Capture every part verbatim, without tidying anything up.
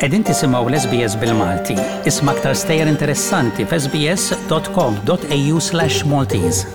Qegħdin tisimgħu l-S B S bil-Malti. Isma' aktar stejjer interessanti f s b s dot com dot a u slash Maltese.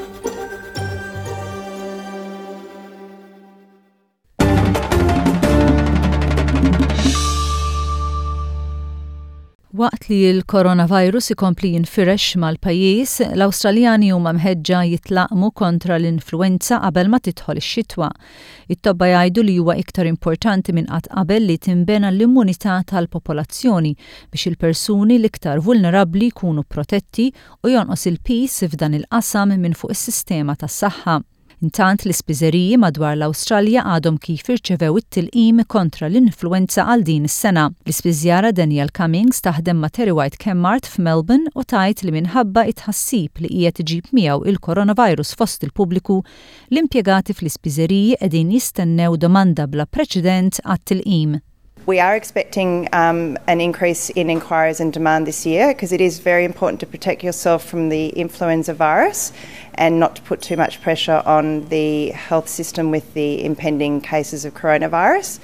Waqt li l-coronavirus ikompli jinfirex mal-pajjiż, l-Awstraljani huma mħeġġa jitlaqmu kontra l-influenza qabel ma tidħol ix-xitwa. It-tobba jgħidu li huwa iktar importanti minn qatt qabel li tinbena l-immunità tal-popolazzjoni biex il-persuni l-iktar vulnerabbli jkunu protetti u jonqos il-pis f'dan il-qasam minn fuq is-sistema tas-saħħa. Intant l-ispiżeriji madwar l-Awstralja għadhom kif irċevew it-tilqim kontra l-influenza għal din is-sena. L-ispiżjara Danielle Cummings taħdem ma' Terry White Kemmart f'Melbourne u tajt li minħabba it-ħassib li qiegħed iġib miegħu il-coronavirus fost il-pubbliku, l-impjegati fl-ispiżeriji qegħdin jistennew domanda bla preċedent għat-tilqim. We are expecting um, an increase in inquiries and demand this year because it is very important to protect yourself from the influenza virus and not to put too much pressure on the health system with the impending cases of coronavirus.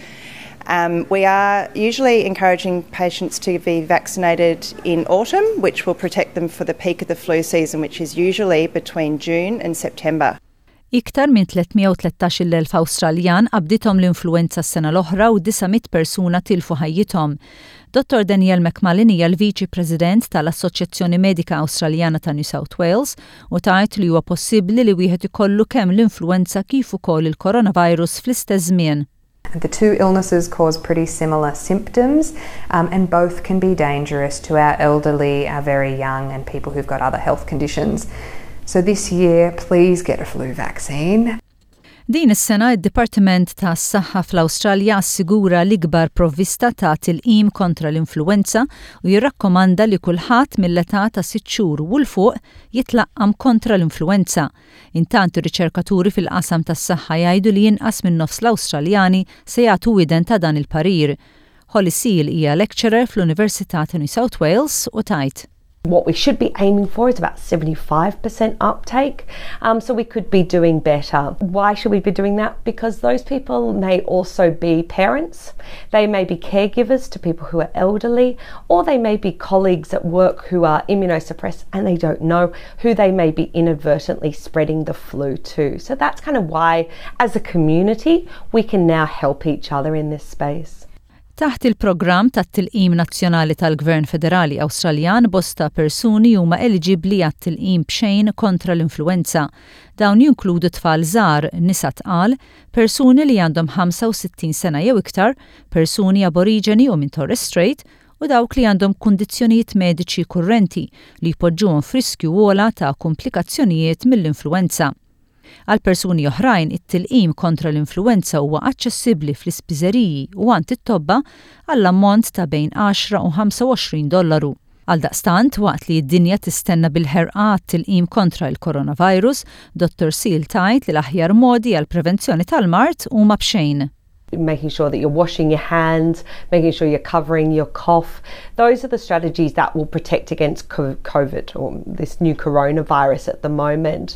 Um, we are usually encouraging patients to be vaccinated in autumn, which will protect them for the peak of the flu season, which is usually between June and September. Iktar minn tlietmija u tlettax-il elf Awstraljan qabdithom l-influenza s-sena l-oħra u disamiet persuna tilfu ħajjithom. Dottor Danielle McMullen hija l-Viċi President tal-Assoċjazzjoni Medika Awstraljana ta' New South Wales u tgħid li huwa possibbli li wieħed ikollu kemm l-influenza kif ukoll il-coronavirus fl-istess żmien. The two illnesses cause pretty similar symptoms um, and both can be dangerous to our elderly, our very young and people who've got other health conditions. So this year, please get a flu vaccine. Din is-sena id-Dipartiment tas-Saħħa fl-Awstralja assigura l-ikbar provvista ta' tilqim kontra l-influenza u jirrakkomanda li kulħadd mill-età ta' sitt xhur u l fuq jitlaqqam kontra l-influenza. Intant ir-riċerkaturi fil-qasam tas-saħħa jgħidu li jinqas minn nofs l-Awstraljani se jagħtu widen ta' dan il-parir. Holly Seal hija lecturer fl-Università ta' New South Wales u tajt. What we should be aiming for is about seventy-five percent uptake, um, so we could be doing better. Why should we be doing that? Because those people may also be parents, they may be caregivers to people who are elderly, or they may be colleagues at work who are immunosuppressed and they don't know who they may be inadvertently spreading the flu to. So that's kind of why, as a community, we can now help each other in this space. Taħt il-programm tat-tilqim nazzjonali tal-Gvern Federali Awstraljan bosta persuni huma eliġibbli għat-tilqim b'xejn kontra l-influenza. Dawn jinkludu tfal żgħar, nisa tqal, persuni li għandhom ħamsa u sittin sena jew iktar, persuni aboriġeni u minn Torres Strait u dawk li għandhom kundizzjonijiet mediċi kurrenti li jpoġġuhom f'riskju ogħla ta' komplikazzjonijiet mill-influenza. Għal persuni oħrajn it-tilqim kontra l-influenza huwa aċċessibbli fl-ispiżeriji u għand it-tobba għall-ammont ta' bejn għaxra u ħamsa u għoxrin dollaru. Għaldaqstant, waqt li d-dinja tistenna bil-ħerqa tilqim kontra l-coronavirus, Dottor Seal tajt li l-aħjar modi għal prevenzjoni tal-mart huma b'xejn. Making sure that you're washing your hands, making sure you're covering your cough. Those are the strategies that will protect against COVID or this new coronavirus at the moment.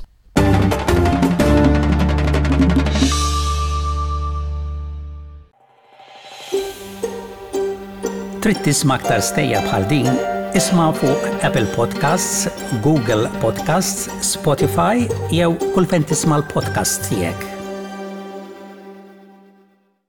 Trid tisma' aktar stejja bħal din, isma' fuq Apple Podcasts, Google Podcasts, Spotify jew kull fejn tisma' l-podcast tiegħek.